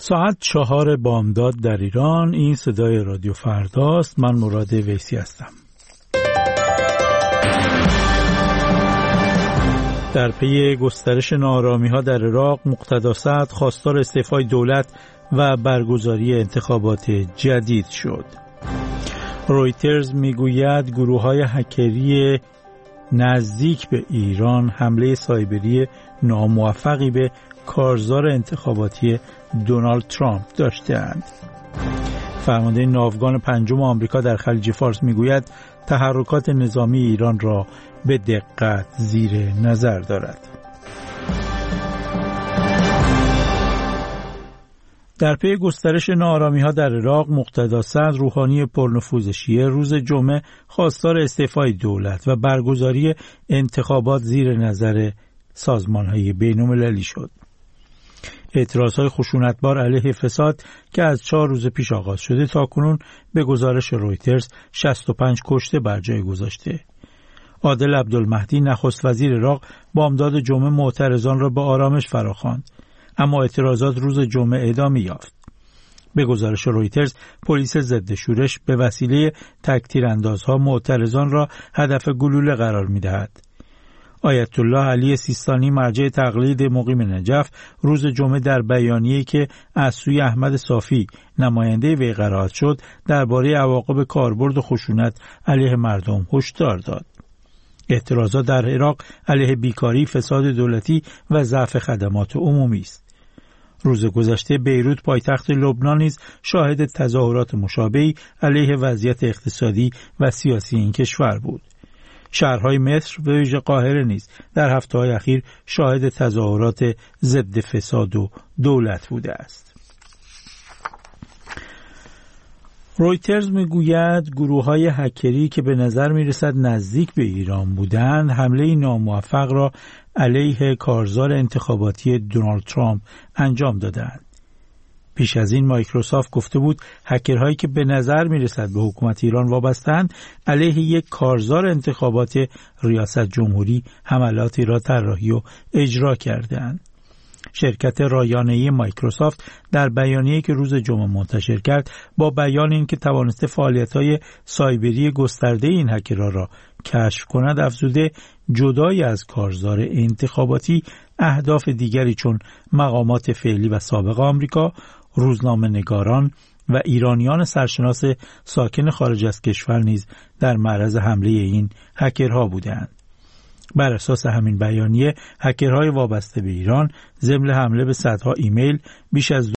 ساعت 4 بامداد در ایران. این صدای رادیو فرداست. من مراد ویسی هستم. در پی گسترش ناآرامی‌ها در عراق، مقتدا سعد خواستار استعفای دولت و برگزاری انتخابات جدید شد. رویترز میگوید گروه‌های هکری نزدیک به ایران حمله سایبری ناموفقی به کارزار انتخاباتی دونالد ترامپ داشته‌اند. فرمانده ناوگان پنجم آمریکا در خلیج فارس میگوید تحرکات نظامی ایران را به دقت زیر نظر دارد. در پی گسترش ناآرامی‌ها در عراق، مقتدا سعد روحانی پرنفوذ شیعه روز جمعه خواستار استعفای دولت و برگزاری انتخابات زیر نظر سازمان‌های بین‌المللی شد. اعتراضهای خشونتبار علیه فساد که از 4 روز پیش آغاز شده تاکنون به گزارش رویترز 65 کشته بر جای گذاشته. عادل عبدالمهدی نخست وزیر عراق بامداد جمعه معترضان را به آرامش فراخواند، اما اعتراضات روز جمعه ادامه یافت. به گزارش رویترز پلیس ضد شورش به وسیله تک‌تیراندازها معترضان را هدف گلوله قرار می‌دهد. آیت الله علی سیستانی مرجع تقلید مقیم نجف روز جمعه در بیانیه‌ای که از سوی احمد صافی نماینده وی قرائت شد درباره عواقب کاربرد خشونت علیه مردم هشدار داد. اعتراضات در عراق علیه بیکاری، فساد دولتی و ضعف خدمات عمومی است. روز گذشته بیروت پایتخت لبنان نیز شاهد تظاهرات مشابهی علیه وضعیت اقتصادی و سیاسی این کشور بود. شهرهای مصر و ویژه قاهره نیز در هفته‌های اخیر شاهد تظاهرات ضد فساد و دولت بوده است. رویترز میگوید گروه‌های هکری که به نظر میرسد نزدیک به ایران بودند حمله ناموفق را علیه کارزار انتخاباتی دونالد ترامپ انجام دادند. پیش از این مایکروسافت گفته بود هکرهایی که به نظر میرسد به حکومت ایران وابسته‌اند علیه یک کارزار انتخابات ریاست جمهوری حملاتی را طراحی و اجرا کرده‌اند. شرکت رایانه‌ای مایکروسافت در بیانیه‌ای که روز جمعه منتشر کرد با بیان اینکه توانسته فعالیت‌های سایبری گسترده این هکرها را کشف کند افزوده جدای از کارزار انتخاباتی اهداف دیگری چون مقامات فعلی و سابق آمریکا، روزنامه‌نگاران و ایرانیان سرشناس ساکن خارج از کشور نیز در معرض حمله این هکرها بودند. بر اساس همین بیانیه هکرهای وابسته به ایران ضمن حمله به صدها ایمیل، بیش از